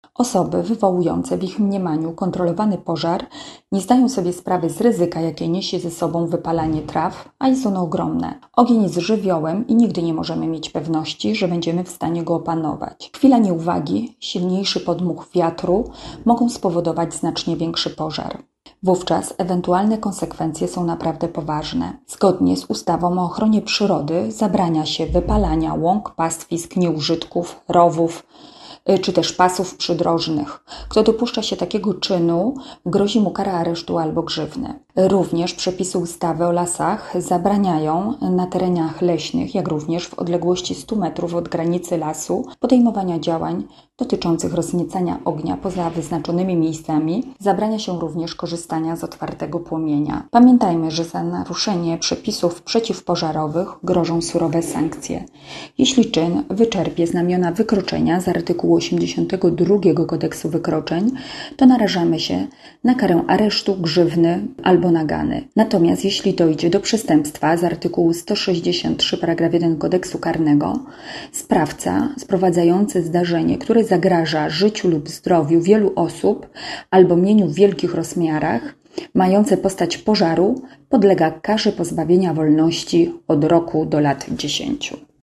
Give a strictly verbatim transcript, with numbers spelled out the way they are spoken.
Osoby wywołujące w ich mniemaniu kontrolowany pożar nie zdają sobie sprawy z ryzyka, jakie niesie ze sobą wypalanie traw, a jest ono ogromne. Ogień jest żywiołem i nigdy nie możemy mieć pewności, że będziemy w stanie go opanować. Chwila nieuwagi, silniejszy podmuch wiatru mogą spowodować znacznie większy pożar. Wówczas ewentualne konsekwencje są naprawdę poważne. Zgodnie z ustawą o ochronie przyrody zabrania się wypalania łąk, pastwisk, nieużytków, rowów, czy też pasów przydrożnych. Kto dopuszcza się takiego czynu, grozi mu kara aresztu albo grzywny. Również przepisy ustawy o lasach zabraniają na terenach leśnych, jak również w odległości stu metrów od granicy lasu, podejmowania działań dotyczących rozniecania ognia poza wyznaczonymi miejscami. Zabrania się również korzystania z otwartego płomienia. Pamiętajmy, że za naruszenie przepisów przeciwpożarowych grożą surowe sankcje. Jeśli czyn wyczerpie znamiona wykroczenia z artykułu osiemdziesiątego drugiego Kodeksu Wykroczeń, to narażamy się na karę aresztu, grzywny albo nagany. Natomiast jeśli dojdzie do przestępstwa z artykułu sto sześćdziesiąt trzy paragraf jeden Kodeksu Karnego, sprawca sprowadzający zdarzenie, które zagraża życiu lub zdrowiu wielu osób albo mieniu w wielkich rozmiarach, mające postać pożaru, podlega karze pozbawienia wolności od roku do lat dziesięciu.